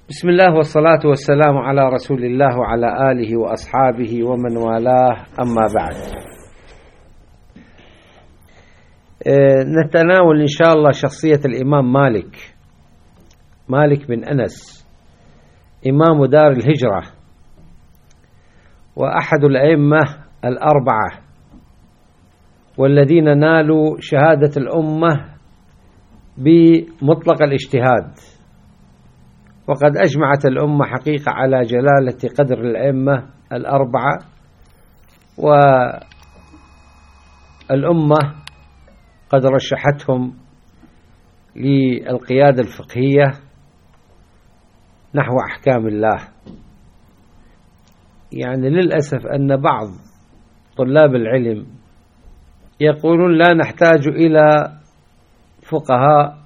بسم الله والصلاة والسلام على رسول الله وعلى آله وأصحابه ومن والاه، أما بعد. نتناول إن شاء الله شخصية الإمام مالك بن أنس، إمام دار الهجرة وأحد الأئمة الأربعة، والذين نالوا شهادة الأمة بمطلق الاجتهاد. وقد أجمعت الأمة حقيقة على جلالة قدر الأئمة الأربعة، والأمة قد رشحتهم للقيادة الفقهية نحو أحكام الله. يعني للأسف أن بعض طلاب العلم يقولون لا نحتاج إلى فقهاء،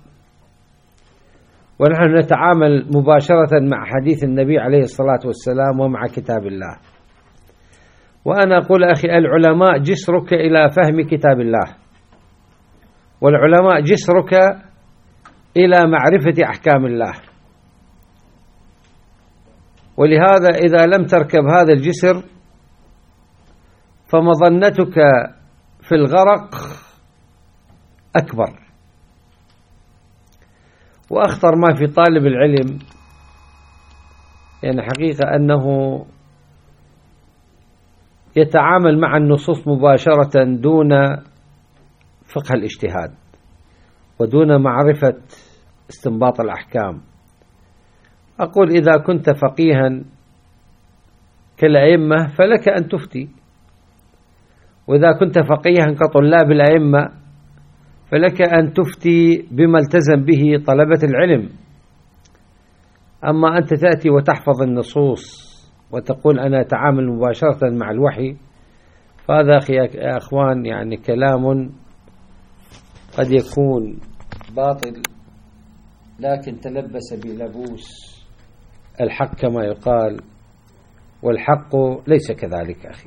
ونحن نتعامل مباشرة مع حديث النبي عليه الصلاة والسلام ومع كتاب الله. وأنا أقول أخي، العلماء جسرك إلى فهم كتاب الله، والعلماء جسرك إلى معرفة أحكام الله. ولهذا إذا لم تركب هذا الجسر فمظنتك في الغرق أكبر. وأخطر ما في طالب العلم يعني حقيقة أنه يتعامل مع النصوص مباشرة دون فقه الاجتهاد ودون معرفة استنباط الأحكام. أقول إذا كنت فقيها كالأئمة فلك أن تفتي، وإذا كنت فقيها كطلاب الأئمة فلك أن تفتي بما التزم به طلبة العلم. أما أنت تأتي وتحفظ النصوص وتقول أنا أتعامل مباشرة مع الوحي، فهذا يا أخوان يعني كلام قد يكون باطل، لكن تلبس بلبوس الحق كما يقال، والحق ليس كذلك أخي.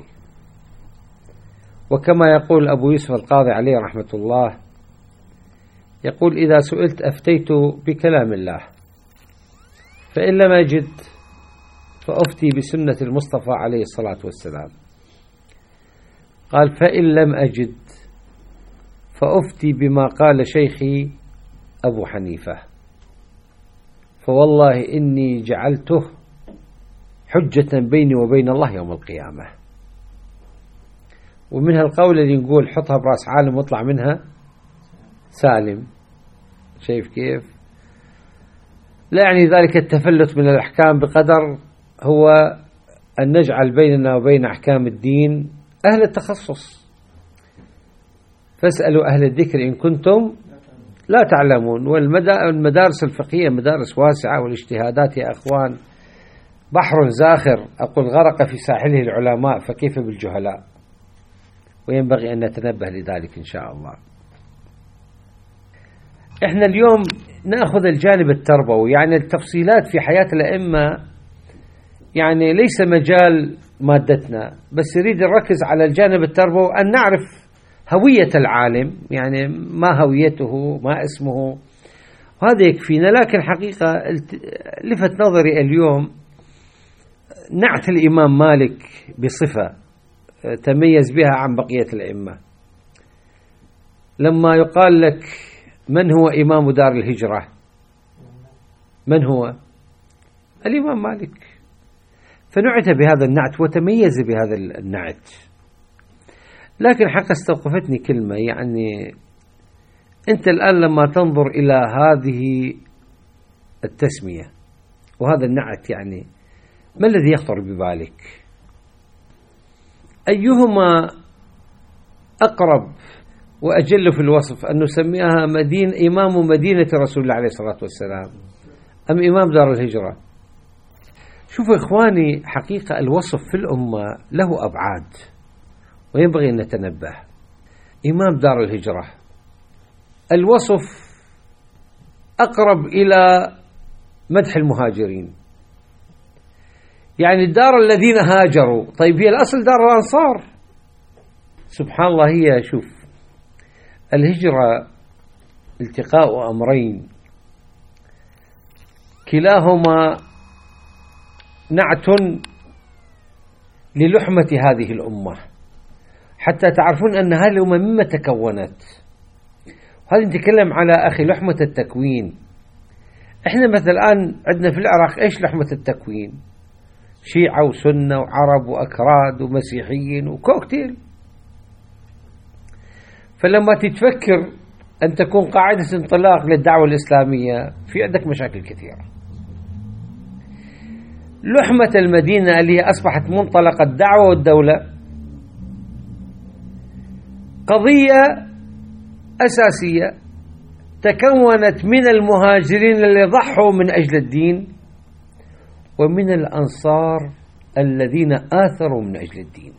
وكما يقول أبو يوسف القاضي عليه رحمة الله، يقول إذا سئلت أفتيت بكلام الله، فإن لم أجد فأفتي بسنة المصطفى عليه الصلاة والسلام. قال فإن لم أجد فأفتي بما قال شيخي أبو حنيفة، فوالله إني جعلته حجة بيني وبين الله يوم القيامة. ومنها القول اللي نقول حطها برأس عالم واطلع منها سالم. شايف كيف؟ لا يعني ذلك التفلت من الأحكام بقدر هو أن نجعل بيننا وبين أحكام الدين أهل التخصص. فاسألوا أهل الذكر إن كنتم لا تعلمون. والمدارس الفقهية مدارس واسعة، والاجتهادات يا أخوان بحر زاخر، أقول غرق في ساحله العلماء، فكيف بالجهلاء؟ وينبغي أن نتنبه لذلك إن شاء الله. إحنا اليوم نأخذ الجانب التربوي، يعني التفصيلات في حياة الأئمة يعني ليس مجال مادتنا، بس نريد نركز على الجانب التربوي، أن نعرف هوية العالم، يعني ما هويته، ما اسمه، وهذا يكفينا. لكن حقيقة لفت نظري اليوم نعت الإمام مالك بصفة تميز بها عن بقية الأئمة. لما يقال لك من هو إمام دار الهجرة؟ من هو؟ الإمام مالك. فنعت بهذا النعت وتميز بهذا النعت. لكن حقا استوقفتني كلمة، يعني أنت الآن لما تنظر إلى هذه التسمية وهذا النعت، يعني ما الذي يخطر ببالك؟ أيهما أقرب وأجل في الوصف، أن نسميها إمام مدينة رسول الله عليه الصلاة والسلام، أم إمام دار الهجرة؟ شوفوا إخواني، حقيقة الوصف في الأمة له أبعاد وينبغي أن نتنبه. إمام دار الهجرة الوصف أقرب إلى مدح المهاجرين، يعني الدار الذين هاجروا. طيب هي الأصل دار الأنصار. سبحان الله، هي شوف الهجرة التقاء أمرين كلاهما نعت للحمة هذه الأمة، حتى تعرفون أن هذه الأمة مما تكونت. وهذا نتكلم على أخي لحمة التكوين. إحنا مثلا الآن عندنا في العراق إيش لحمة التكوين؟ شيعة وسنة وعرب وأكراد ومسيحيين وكوكتيل. فلما تتفكر أن تكون قاعدة انطلاق للدعوة الإسلامية في عندك مشاكل كثيرة. لحمة المدينة اللي أصبحت منطلق الدعوة والدولة قضية أساسية تكونت من المهاجرين اللي ضحوا من أجل الدين ومن الأنصار الذين آثروا من أجل الدين.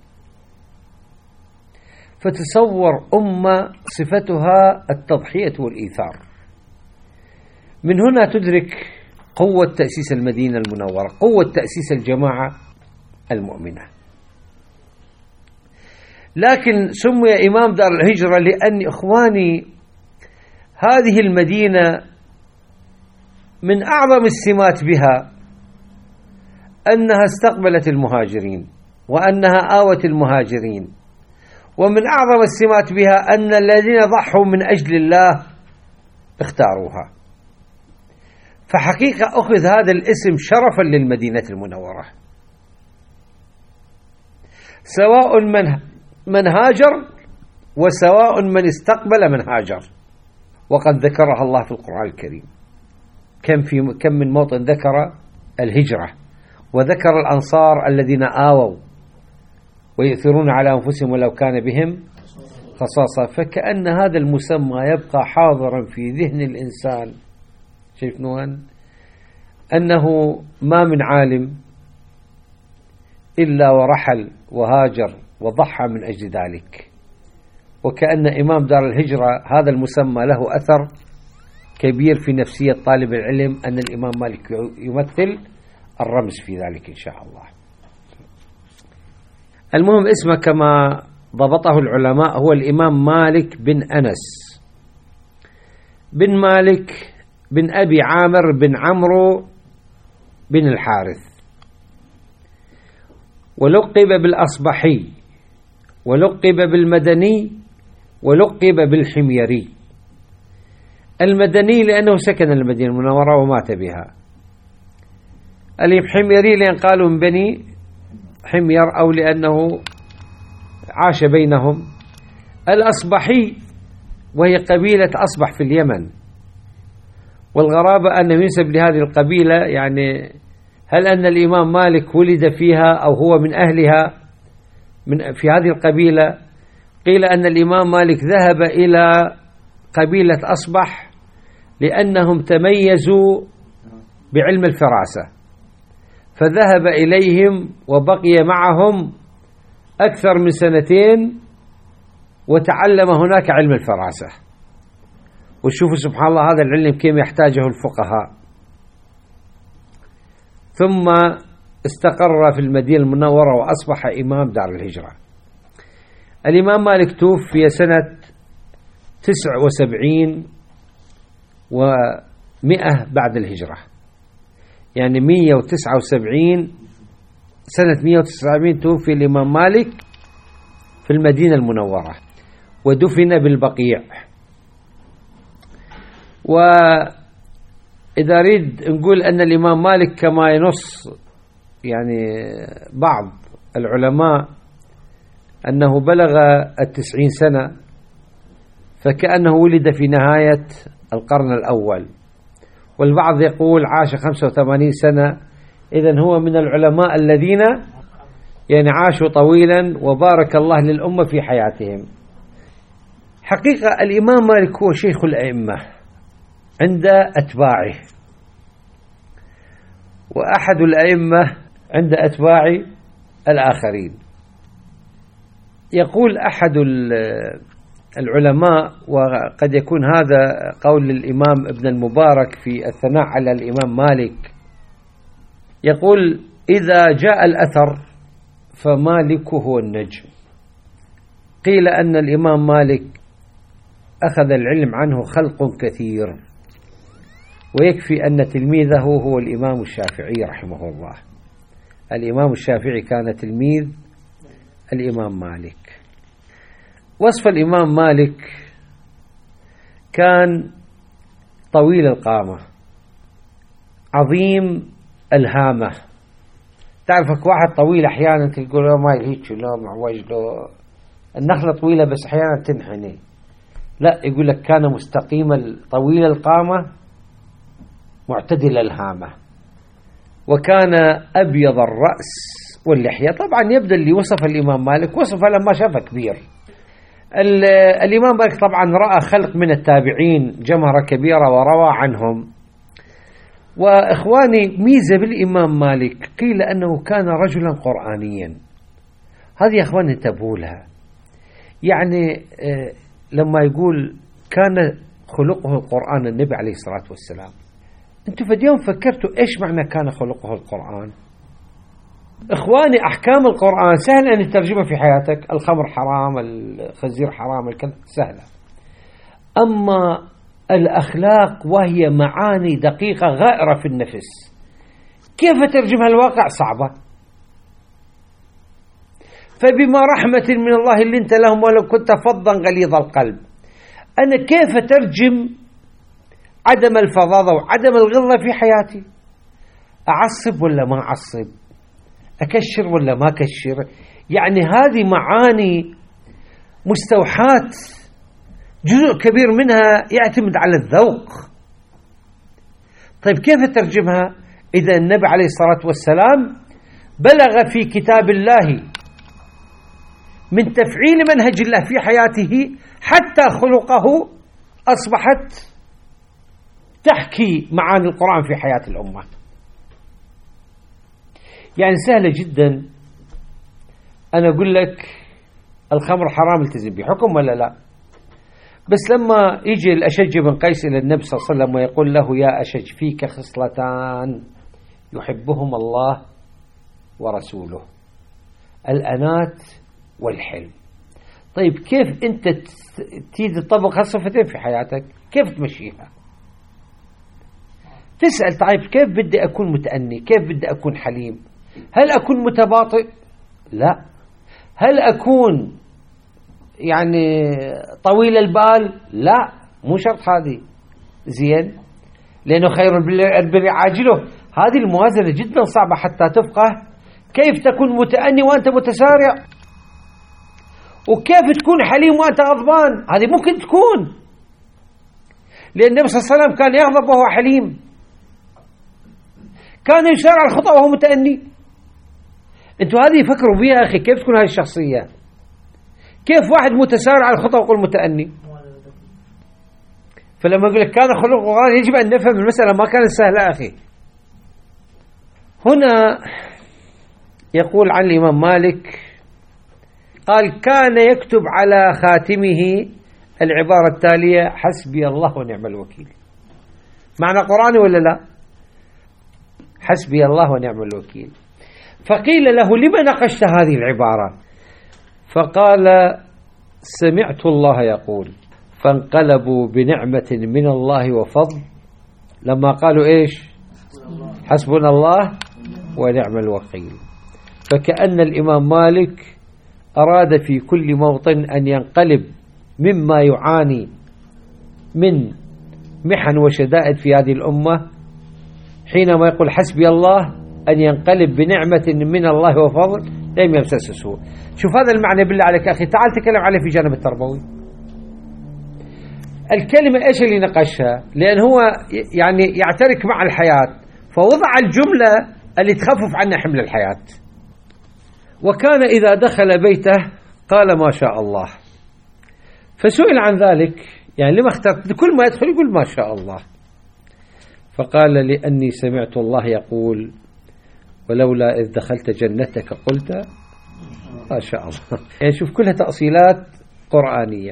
فتصور أمة صفتها التضحية والإيثار. من هنا تدرك قوة تأسيس المدينة المنورة، قوة تأسيس الجماعة المؤمنة. لكن سمي إمام دار الهجرة لأن إخواني هذه المدينة من أعظم السمات بها أنها استقبلت المهاجرين وأنها آوت المهاجرين، ومن أعظم السمات بها أن الذين ضحوا من أجل الله اختاروها. فحقيقة أخذ هذا الاسم شرفا للمدينة المنورة، سواء من هاجر وسواء من استقبل من هاجر. وقد ذكرها الله في القرآن الكريم. كم من موطن ذكر الهجرة، وذكر الأنصار الذين آووا ويؤثرون على أنفسهم ولو كان بهم خصاصة. فكأن هذا المسمى يبقى حاضرا في ذهن الإنسان. شايف نوان أنه ما من عالم إلا ورحل وهاجر وضحى من أجل ذلك. وكأن إمام دار الهجرة هذا المسمى له أثر كبير في نفسية طالب العلم، أن الإمام مالك يمثل الرمز في ذلك إن شاء الله. المهم اسمه كما ضبطه العلماء هو الإمام مالك بن أنس بن مالك بن أبي عامر بن عمرو بن الحارث، ولقب بالأصبحي، ولقب بالمدني، ولقب بالحميري. المدني لأنه سكن المدينة المنورة ومات بها، الحميري لأن قالوا من بني حمير أو لأنه عاش بينهم. الأصبحي وهي قبيلة أصبح في اليمن، والغرابة أنه ينسب لهذه القبيلة، يعني هل أن الإمام مالك ولد فيها أو هو من أهلها في هذه القبيلة؟ قيل أن الإمام مالك ذهب إلى قبيلة أصبح لأنهم تميزوا بعلم الفراسة، فذهب إليهم وبقي معهم أكثر من 2 سنين وتعلم هناك علم الفراسة. وشوفوا سبحان الله هذا العلم كيف يحتاجه الفقهاء. ثم استقر في المدينة المنورة وأصبح إمام دار الهجرة. الإمام مالك توفي سنة 79 و100 بعد الهجرة، يعني 179 سنة 179 توفي الإمام مالك في المدينة المنورة ودفن بالبقيع. وإذا أريد نقول أن الإمام مالك كما ينص يعني بعض العلماء أنه بلغ 90 سنة، فكأنه ولد في نهاية القرن الأول، والبعض يقول عاش 85 سنة. إذن هو من العلماء الذين يعني عاشوا طويلا وبارك الله للأمة في حياتهم. حقيقة الإمام مالك هو شيخ الأئمة عند أتباعه، وأحد الأئمة عند أتباع الآخرين. يقول أحد العلماء، وقد يكون هذا قول الإمام ابن المبارك في الثناء على الإمام مالك، يقول إذا جاء الأثر فمالك هو النجم. قيل أن الإمام مالك أخذ العلم عنه خلق كثير، ويكفي أن تلميذه هو الإمام الشافعي رحمه الله. الإمام الشافعي كان تلميذ الإمام مالك. وصف الإمام مالك كان طويل القامة، عظيم الهامة. تعرفك واحد طويل أحيانا تقول له ما هيك لا معوج له، النخلة طويلة بس أحيانا تنحني، لا، يقول لك كان مستقيم طويل القامة معتدل الهامة، وكان أبيض الرأس واللحية. طبعا يبدأ اللي وصف الإمام مالك وصفه لما شافه كبير. الإمام مالك طبعا رأى خلق من التابعين جمهرة كبيرة وروى عنهم. وإخواني، ميزة بالإمام مالك قيل أنه كان رجلا قرآنيا. هذه يا إخواني انتبهوا لها. يعني لما يقول كان خلقه القرآن النبي عليه الصلاة والسلام، أنتوا في اليوم فكرتوا إيش معنى كان خلقه القرآن؟ إخواني، أحكام القرآن سهل أن تترجمها في حياتك. الخمر حرام، الخنزير حرام، الكذب سهلة. أما الأخلاق وهي معاني دقيقة غائرة في النفس، كيف ترجمها الواقع؟ صعبة. فبما رحمة من الله اللي انت لهم ولو كنت فظا غليظ القلب. أنا كيف ترجم عدم الفظاظة وعدم الغلظة في حياتي؟ أعصب ولا ما أعصب؟ أكشر ولا ما أكشر؟ يعني هذه معاني مستوحاة، جزء كبير منها يعتمد على الذوق. طيب كيف ترجمها إذا النبي عليه الصلاة والسلام بلغ في كتاب الله من تفعيل منهج الله في حياته حتى خلقه أصبحت تحكي معاني القرآن في حياة الأمة؟ يعني سهلة جدا. أنا أقول لك الخمر حرام، التزم بحكم ولا لا؟ بس لما يجي الأشج بن قيس إلى النبي صلى الله عليه وسلم ويقول له يا أشج فيك خصلتان يحبهما الله ورسوله، الأنات والحلم. طيب كيف أنت تيجي تطبق هالصفتين في حياتك؟ كيف تمشيها؟ تسأل طيب كيف بدي أكون متأني؟ كيف بدي أكون حليم؟ هل أكون متباطئ؟ لا. هل أكون يعني طويل البال؟ لا، مو شرط هذه. زين، لأنه خير البر عاجله. هذه الموازنة جدا صعبة حتى تفقه كيف تكون متأني وأنت متسارع، وكيف تكون حليم وأنت غضبان. هذه ممكن تكون، لأن النبي صلى الله عليه وسلم كان يغضب وهو حليم، كان يسارع الخطأ وهو متأني. انتوا هذه فكروا بيها أخي، كيف تكون هذه الشخصية؟ كيف واحد متسارع على الخطأ ويقول متأني؟ فلما يقول لك كان خلق القرآن يجب أن نفهم المسألة ما كانت سهلة أخي. هنا يقول عن الإمام مالك قال كان يكتب على خاتمه العبارة التالية حسبي الله ونعم الوكيل. معنى قرآني ولا لا؟ حسبي الله ونعم الوكيل. فقيل له لما نقشت هذه العبارة؟ فقال سمعت الله يقول. فانقلبوا بنعمة من الله وفضل لما قالوا إيش؟ حسبنا الله ونعم الوكيل. فكأن الإمام مالك أراد في كل موطن أن ينقلب مما يعاني من محن وشدائد في هذه الأمة، حينما يقول حسبي الله أن ينقلب بنعمة من الله وفضل لم يمسسه سوء. شوف هذا المعنى بالله عليك أخي، تعال تكلم عليه في جانب التربوي. الكلمة إيش اللي نقشها؟ لأن هو يعني يعترك مع الحياة، فوضع الجملة اللي تخفف عنها حمل الحياة. وكان إذا دخل بيته قال ما شاء الله. فسئل عن ذلك، يعني لما اخترت كل ما يدخل يقول ما شاء الله؟ فقال لأني سمعت الله يقول ولولا إذ دخلت جنتك قلت ما شاء الله. يعني شوف كلها تأصيلات قرآنية.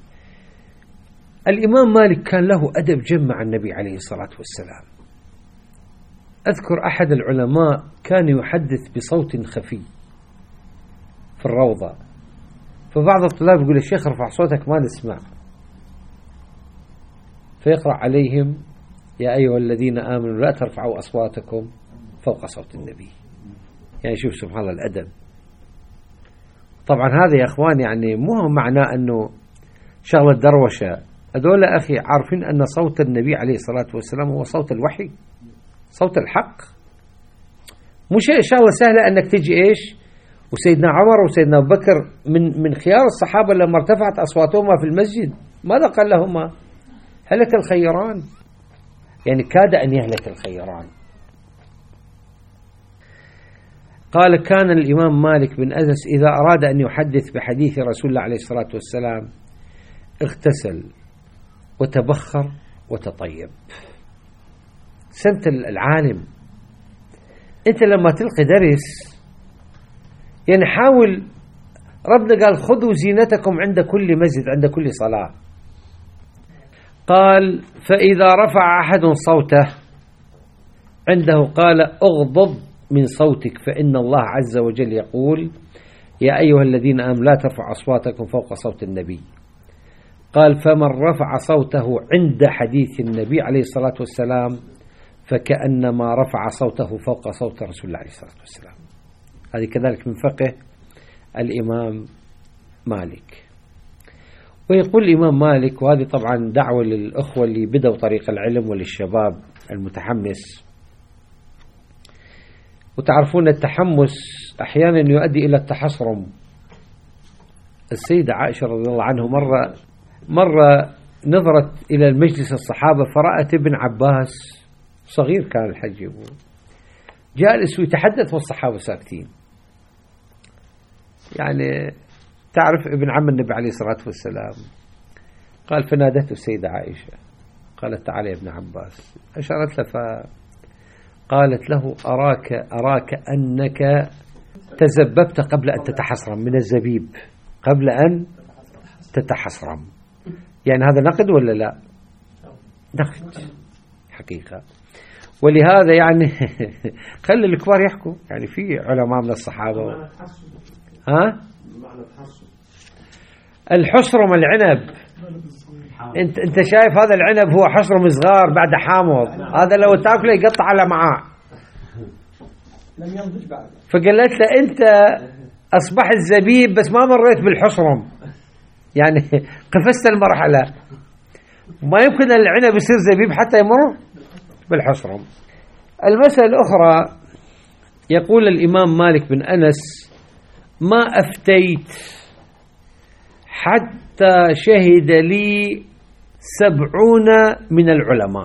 الإمام مالك كان له أدب جم مع النبي عليه الصلاة والسلام. أذكر أحد العلماء كان يحدث بصوت خفي في الروضة، فبعض الطلاب يقول الشيخ ارفع صوتك ما نسمع، فيقرأ عليهم يا أيها الذين آمنوا لا ترفعوا أصواتكم فوق صوت النبي. يعني شوف سبحان الله الأدب. طبعا هذا يا أخوان يعني مو معناه أنه شغلة دروشة. هذول أخي عارفين أن صوت النبي عليه الصلاة والسلام هو صوت الوحي، صوت الحق. مش شغلة سهلة أنك تجي إيش وسيدنا عمر وسيدنا أبو بكر من خيار الصحابة لما ارتفعت أصواتهما في المسجد ماذا قال لهما؟ هلك الخيران، يعني كاد أن يهلك الخيران. قال كان الإمام مالك بن أنس إذا أراد أن يحدث بحديث رسول الله عليه الصلاة والسلام اغتسل وتبخر وتطيب. سمت العالم. أنت لما تلقي درس يعني حاول، ربنا قال خذوا زينتكم عند كل مسجد عند كل صلاة. قال فإذا رفع أحد صوته عنده قال اغضض من صوتك فإن الله عز وجل يقول يا أيها الذين آمنوا لا ترفعوا أصواتكم فوق صوت النبي. قال فمن رفع صوته عند حديث النبي عليه الصلاة والسلام فكأنما رفع صوته فوق صوت رسول الله عليه الصلاة والسلام. هذه كذلك من فقه الإمام مالك. ويقول الإمام مالك، وهذه طبعا دعوة للأخوة اللي بدأوا طريق العلم وللشباب المتحمس، وتعرفون التحمس أحيانا يؤدي إلى التحصرم. السيدة عائشة رضي الله عنه مرة نظرت إلى المجلس الصحابة فرأت ابن عباس صغير كان الحجب جالس ويتحدث والصحابة ساكتين. يعني تعرف ابن عم النبي عليه الصلاة والسلام. قال فنادته السيدة عائشة قالت تعال يا ابن عباس، أشارت له قالت له أراك أنك تزببت قبل أن تتحصرم من الزبيب، قبل أن تتحصرم. يعني هذا نقد ولا لا؟ نقد حقيقة. ولهذا يعني خلي الكبار يحكوا. يعني في علماء من الصحابة الحصرم العنب. انت شايف هذا العنب هو حصرم صغار بعد حامض، هذا لو تاكله يقطع على معاه. فقالت له انت اصبحت زبيب بس ما مريت بالحصرم، يعني قفزت المرحلة. ما يمكن العنب يصير زبيب حتى يمر بالحصرم. المسألة الأخرى يقول الإمام مالك بن أنس ما أفتيت حتى شهد لي 70 من العلماء.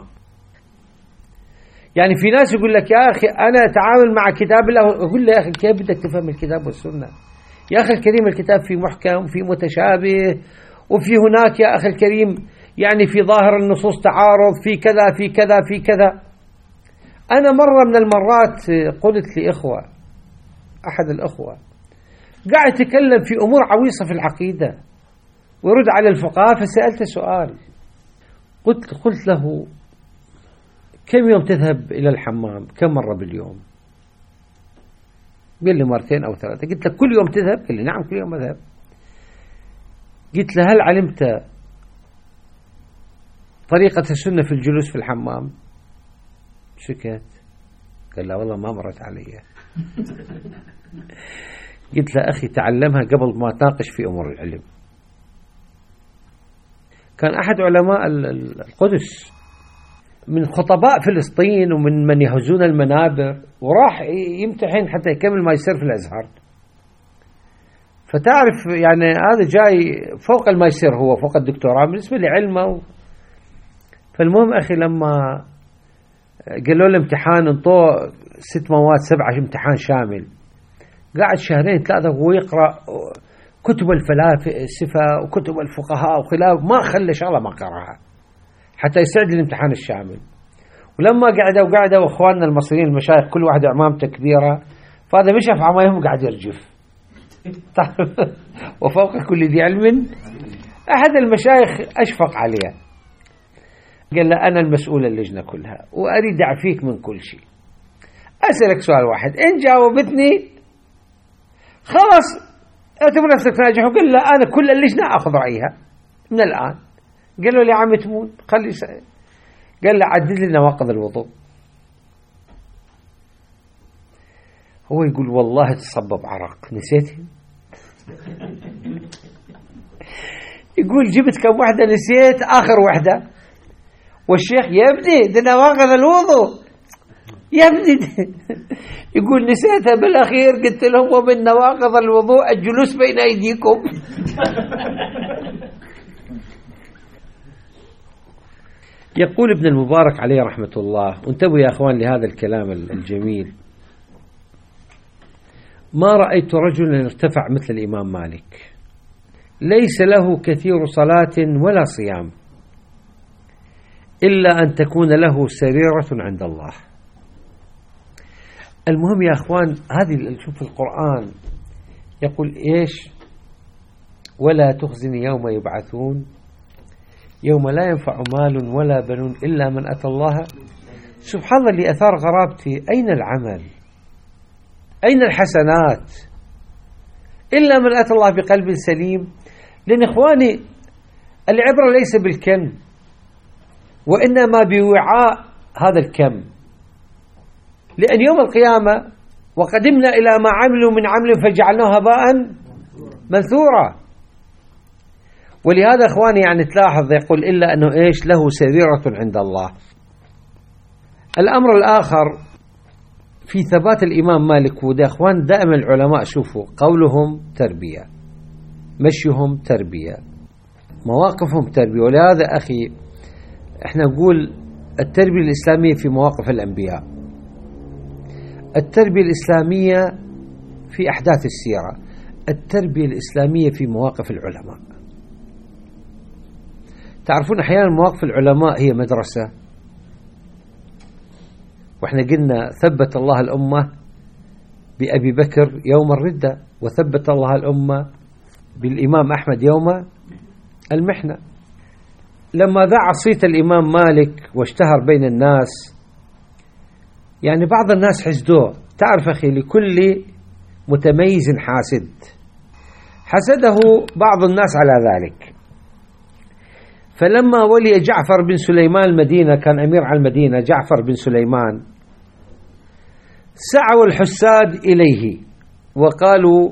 يعني في ناس يقول لك يا أخي أنا أتعامل مع كتاب الله، أقول له يا أخي كيف بدك تفهم الكتاب والسنة؟ يا أخي الكريم الكتاب فيه محكم وفيه متشابه وفي هناك يا أخي الكريم يعني في ظاهر النصوص تعارض في كذا في كذا في كذا. أنا مرة من المرات قلت لإخوة، أحد الأخوة قاعد يتكلم في أمور عويصة في العقيدة ويرد على الفقهاء، فسألت سؤال قلت له كم يوم تذهب إلى الحمام؟ كم مرة باليوم؟ قال لي 2 أو 3. قلت له كل يوم تذهب؟ قال لي نعم كل يوم أذهب. قلت له هل علمت طريقة السنة في الجلوس في الحمام؟ سكت. قال لا والله ما مرت علي. قلت له أخي تعلمها قبل ما تناقش في أمور العلم. كان أحد علماء القدس من خطباء فلسطين ومن من يهزون المنابر، وراح يمتحن حتى يكمل ما يصير في الأزهر. فتعرف يعني هذا جاي فوق الماجستير، هو فوق الدكتوراه بالنسبة لعلمه. فالمهم أخي لما قالوا له امتحان انطوه 6 مواد 7 امتحان شامل، قاعد 2 3 وهو يقرأ كتب الفلاسفة وكتب الفقهاء وخلاف، ما خلى شغلة ما قرأها حتى يسعد الامتحان الشامل. ولما قعدوا واخواننا المصريين المشايخ كل واحد عمامته كبيرة، فهذا مشى في عمايهم قاعد يرجف. وفوق كل ذي علم. أحد المشايخ أشفق عليه قال له أنا المسؤول اللجنة كلها وأريد أعفيك من كل شيء. أسألك سؤال واحد، إن جاوبتني خلاص اعتبر نفسك ناجح. وقال له أنا كل اللجنة أخذ رأيها من الآن. قال له يا عم تمون خلي قال له عدد لي نواقض الوضوء. هو يقول والله تصبب عرق، نسيت. يقول جبت كم واحدة نسيت آخر واحدة. والشيخ يا ابني ده نواقض الوضوء يا ابني. يقول نسيتها بالأخير، قلت لهم ومن نواقض الوضوء الجلوس بين أيديكم. يقول ابن المبارك عليه رحمة الله، وانتبهوا يا أخوان لهذا الكلام الجميل: ما رأيت رجلا ارتفع مثل الإمام مالك، ليس له كثير صلاة ولا صيام إلا أن تكون له سريرة عند الله. المهم يا أخوان، هذه شوف القرآن يقول إيش: ولا تخزني يوم يبعثون يوم لا ينفع مال ولا بنون إلا من أتى الله. سبحان الله اللي أثار غرابتي، أين العمل؟ أين الحسنات؟ إلا من أتى الله بقلب سليم. لأن إخواني العبرة ليس بالكم، وإنما بوعاء هذا الكم. لأن يوم القيامة وقدمنا إلى ما عملوا من عمل فجعلناه هباء منثورا. ولهذا إخواني يعني تلاحظ يقول إلا أنه إيش له سريرة عند الله. الأمر الآخر في ثبات الإمام مالك، وده إخوان دائما العلماء شوفوا قولهم تربية، مشيهم تربية، مواقفهم تربية. ولهذا أخي إحنا نقول التربية الإسلامية في مواقف الأنبياء، التربية الإسلامية في أحداث السيرة، التربية الإسلامية في مواقف العلماء. تعرفون أحيانا مواقف العلماء هي مدرسة. وإحنا قلنا ثبت الله الأمة بأبي بكر يوم الردة، وثبت الله الأمة بالإمام أحمد يوم المحنة. لما ذاع صيت الإمام مالك واشتهر بين الناس، يعني بعض الناس حسدوه. تعرف أخي لكل متميز حاسد، حسده بعض الناس على ذلك. فلما ولي جعفر بن سليمان المدينة، كان أمير على المدينة جعفر بن سليمان، سعوا الحساد إليه وقالوا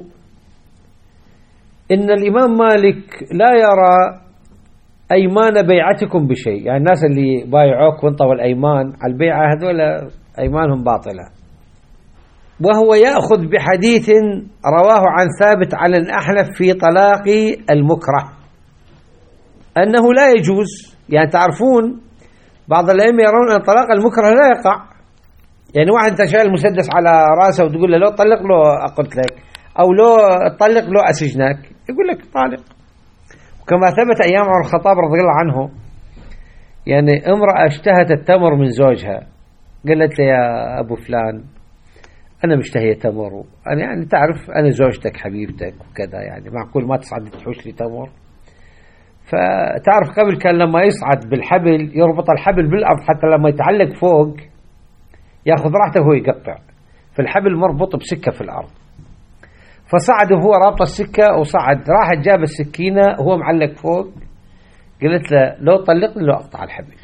إن الإمام مالك لا يرى أيمان بيعتكم بشيء. يعني الناس اللي بايعوك وانطوا الأيمان على البيعة هذول أيمانهم باطلة. وهو يأخذ بحديث رواه عن ثابت عن الأحنف في طلاق المكره أنه لا يجوز. يعني تعرفون بعض الأئمة يرون أن طلاق المكره لا يقع. يعني واحد أنت شايل المسدس على رأسه وتقول له لو طلق له أقتلك، أو لو طلق له أسجنك، يقول لك طالق. وكما ثبت أيام عمر الخطاب رضي الله عنه، يعني امرأة اشتهت التمر من زوجها، قالت له يا أبو فلان أنا مشتهية تمر، أنا يعني تعرف أنا زوجتك حبيبتك وكذا، يعني معقول ما تصعد تحوش لي تمر؟ فتعرف قبل كان لما يصعد بالحبل يربط الحبل بالأرض حتى لما يتعلق فوق يأخذ راحته وهو يقطع، فالحبل مربوط بسكة في الأرض. فصعد وهو رابط السكة وصعد، راحت جاب السكينة وهو معلق فوق، قلت له لو طلقني لو أقطع الحبل.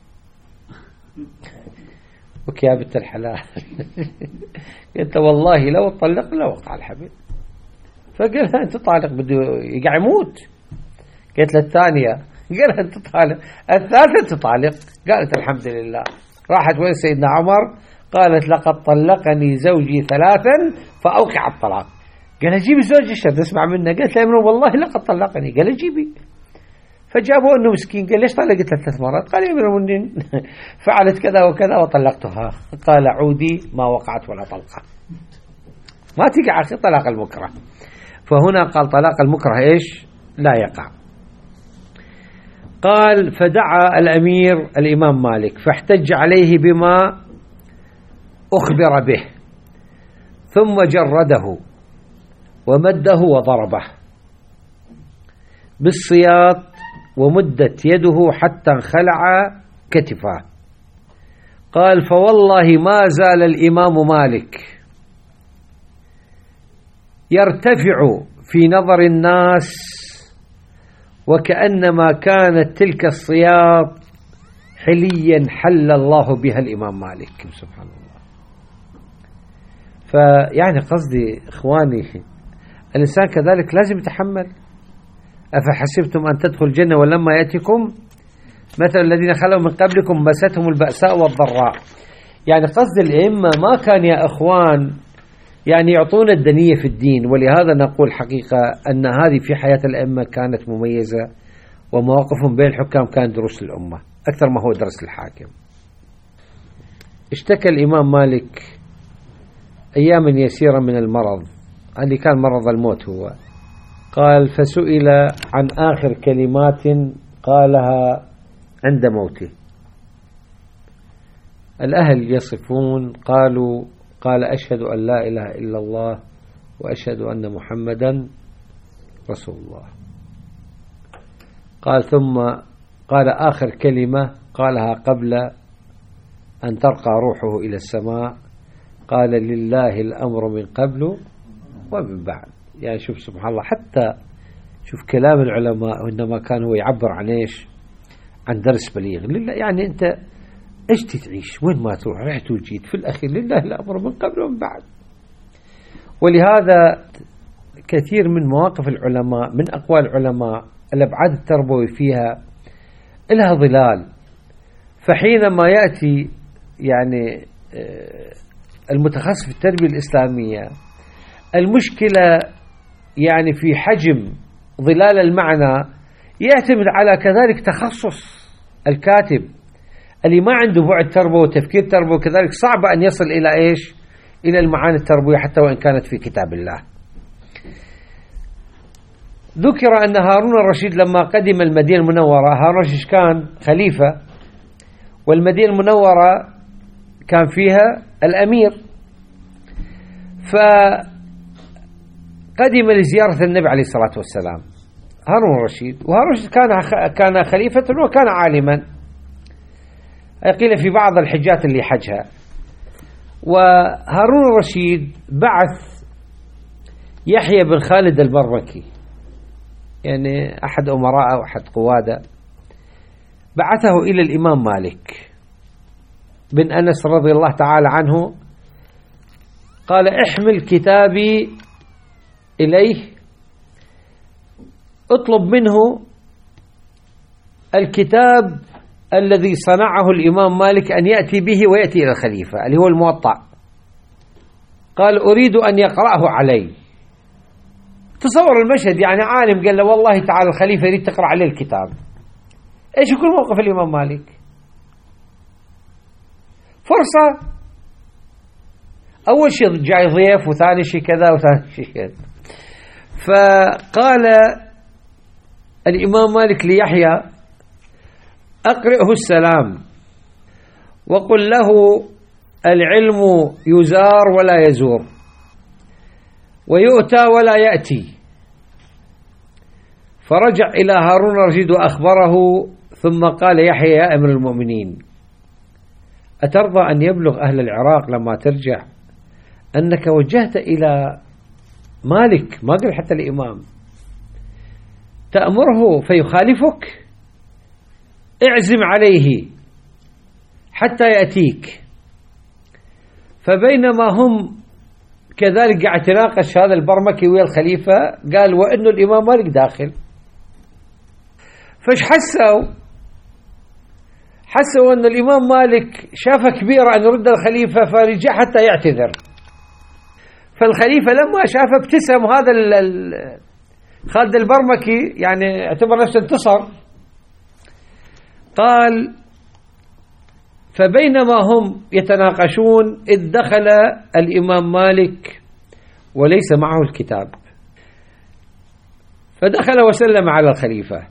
وكيا بنت الحلال. قلت والله لو طلقني لو أقطع الحبل. فقال لها أنت طالق بده يقع يموت. قلت له الثانية، قال أنت طالق. الثالثة تطالق. قالت الحمد لله. راحت وين سيدنا عمر، قالت لقد طلقني زوجي 3 فأوقع الطلاق. قال جيبي زوجي الشاب تسمع منه. قالت له والله لقد طلقني. قال جيبي. فجابوا انه مسكين، قال ليش طلقت 3 مرات؟ قال يا امير المؤمنين فعلت كذا وكذا وطلقتها. قال عودي ما وقعت ولا طلقه، ما تقع اخي طلاق المكره. فهنا قال طلاق المكره ايش؟ لا يقع. قال فدعا الامير الامام مالك فاحتج عليه بما اخبر به، ثم جرده ومده وضربه بالسياط ومدت يده حتى انخلع كتفه. قال فوالله ما زال الإمام مالك يرتفع في نظر الناس وكأنما كانت تلك السياط حليا حل الله بها الإمام مالك. سبحان الله. فيعني قصدي إخواني، الإنسان كذلك لازم يتحمل. أفحسبتم أن تدخل الجنة ولما يأتكم مثل الذين خلوا من قبلكم مستهم البأساء والضراء. يعني قصد الأئمة ما كان يا إخوان يعني يعطون الدنية في الدين، ولهذا نقول حقيقة أن هذه في حياة الأئمة كانت مميزة، ومواقفهم بين الحكام كان دروس للأمة أكثر ما هو درس الحاكم. اشتكى الإمام مالك أياما يسيرة من المرض، اللي كان مرض الموت هو. قال: فسئل عن آخر كلمات قالها عند موته. الأهل يصفون، قال: أشهد أن لا إله إلا الله وأشهد أن محمدا رسول الله. قال: ثم قال آخر كلمة قالها قبل أن ترقى روحه إلى السماء، قال: لله الأمر من قبل ومن بعد. يعني شوف سبحان الله، حتى شوف كلام العلماء إنما كان هو يعبر عن إيش؟ عن درس بليغ لله. يعني أنت إيش تعيش، وين ما تروح، رحت وجيت، في الأخير لله الأمر من قبل ومن بعد. ولهذا كثير من مواقف العلماء، من أقوال العلماء، الأبعاد التربوي فيها لها ظلال. فحينما يأتي يعني المتخصص في التربية الإسلامية، المشكلة يعني في حجم ظلال المعنى يعتمد على كذلك تخصص الكاتب اللي ما عنده بعد تربوي وتفكير تربوي، كذلك صعب أن يصل إلى إيش؟ إلى المعاني التربوية حتى وإن كانت في كتاب الله. ذكر أن هارون الرشيد لما قدم المدينة المنورة، هارون الرشيد كان خليفة، والمدينة المنورة كان فيها الأمير، فقدم لزيارة النبي عليه الصلاة والسلام هارون الرشيد. وهارون الرشيد كان خليفة وكان عالما، قيل في بعض الحجات اللي حجها. وهارون الرشيد بعث يحيى بن خالد البرمكي، يعني أحد أمراء وأحد قوادة، بعثه إلى الإمام مالك بن أنس رضي الله تعالى عنه. قال: احمل كتابي إليه، اطلب منه الكتاب الذي صنعه الإمام مالك أن يأتي به ويأتي إلى الخليفة، اللي هو الموطأ. قال: أريد أن يقرأه علي. تصور المشهد، يعني عالم قال له: والله تعالى الخليفة يريد تقرأ عليه الكتاب. ايش يكون موقف الإمام مالك؟ فرصة. أول شيء جاي ضيف، وثاني شيء كذا، وثاني شيء كذا. فقال الإمام مالك ليحيى: أقرئه السلام وقل له العلم يزار ولا يزور، ويؤتى ولا يأتي. فرجع إلى هارون الرشيد وأخبره، ثم قال يحيى: يا أمير المؤمنين، أترضى أن يبلغ أهل العراق لما ترجع أنك وجهت إلى مالك، ما قال حتى الإمام، تأمره فيخالفك؟ اعزم عليه حتى يأتيك. فبينما هم كذلك قاعد تناقش هذا البرمكي ويا الخليفة، قال: وإنه الإمام مالك داخل. فايش حسوا أن الإمام مالك شافه كبيرة أن يرد الخليفة، فرجع حتى يعتذر. فالخليفة لما شافه ابتسم، هذا خالد البرمكي يعني اعتبر نفسه انتصر. قال: فبينما هم يتناقشون إذ دخل الإمام مالك وليس معه الكتاب، فدخل وسلم على الخليفة،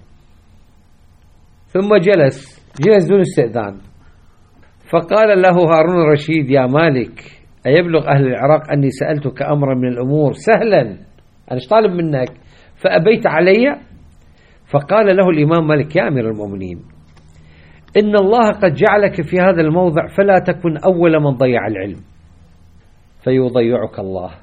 ثم جلس دون استئذان. فقال له هارون الرشيد: يا مالك، أيبلغ أهل العراق أني سألتك أمرا من الأمور سهلا، أنا ايش طالب منك فأبيت علي؟ فقال له الإمام مالك: يا أمير المؤمنين، إن الله قد جعلك في هذا الموضع، فلا تكن أول من ضيع العلم فيضيعك الله،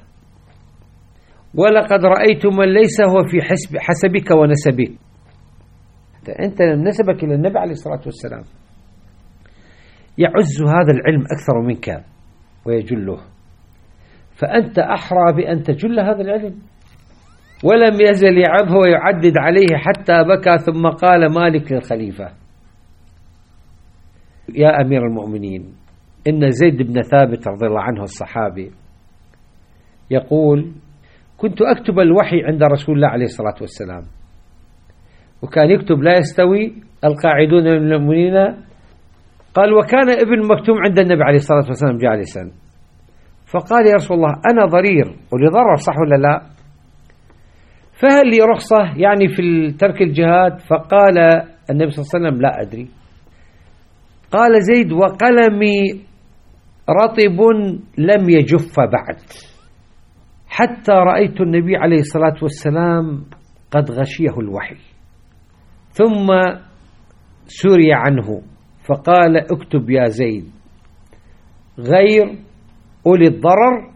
ولقد رأيت من ليس هو في حسبك ونسبك. أنت نسبك إلى النبي عليه الصلاة والسلام، يعز هذا العلم أكثر منك ويجله، فأنت أحرى بأن تجل هذا العلم. ولم يزل يعظه ويعدد عليه حتى بكى، ثم قال مالك للخليفة: يا أمير المؤمنين، إن زيد بن ثابت رضي الله عنه الصحابي يقول: كنت أكتب الوحي عند رسول الله عليه الصلاة والسلام، وكان يكتب: لا يستوي القاعدون من المؤمنين. قال: وكان ابن مكتوم عند النبي عليه الصلاة والسلام جالسا، فقال: يا رسول الله، أنا ضرير ولضرر، صح ولا لا؟ فهل لي رخصة يعني في ترك الجهاد؟ فقال النبي صلى الله عليه وسلم: لا أدري. قال زيد: وقلمي رطب لم يجف بعد، حتى رأيت النبي عليه الصلاة والسلام قد غشيه الوحي، ثم سري عنه، فقال: اكتب يا زيد غير أولي الضرر.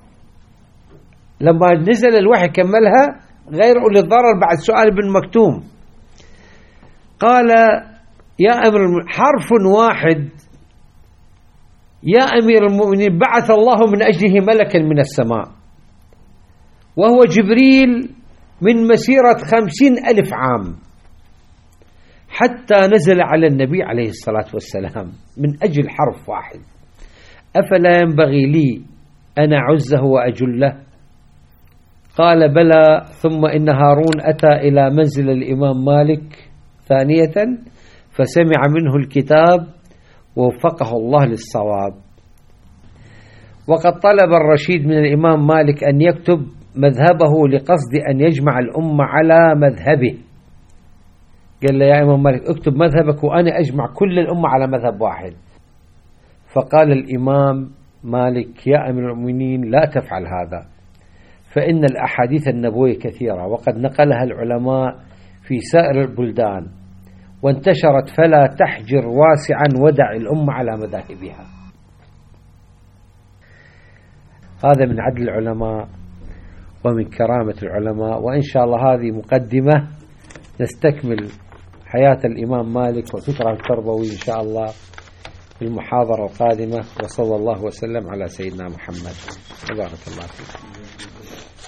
لما نزل الوحي كملها: غير أولي الضرر، بعد سؤال ابن مكتوم. قال: يا أمير المؤمنين، حرف واحد يا أمير المؤمنين بعث الله من أجله ملكا من السماء، وهو جبريل، من مسيرة 50,000 عام، حتى نزل على النبي عليه الصلاة والسلام من أجل حرف واحد. أفلا ينبغي لي أن أعزه وأجله؟ قال: بلى. ثم إن هارون أتى إلى منزل الإمام مالك ثانية، فسمع منه الكتاب ووفقه الله للصواب. وقد طلب الرشيد من الإمام مالك أن يكتب مذهبه لقصد أن يجمع الأمة على مذهبه. قال له: يا إمام مالك، اكتب مذهبك وأنا أجمع كل الأمة على مذهب واحد. فقال الإمام مالك: يا أمير المؤمنين، لا تفعل هذا، فإن الأحاديث النبوية كثيرة، وقد نقلها العلماء في سائر البلدان وانتشرت، فلا تحجر واسعا ودع الأمة على مذاهبها. هذا من عدل العلماء ومن كرامة العلماء. وإن شاء الله هذه مقدمة، نستكمل حياة الإمام مالك وفكره التربوي إن شاء الله في المحاضرة القادمة. وصلى الله وسلم على سيدنا محمد. بارك الله فيكم.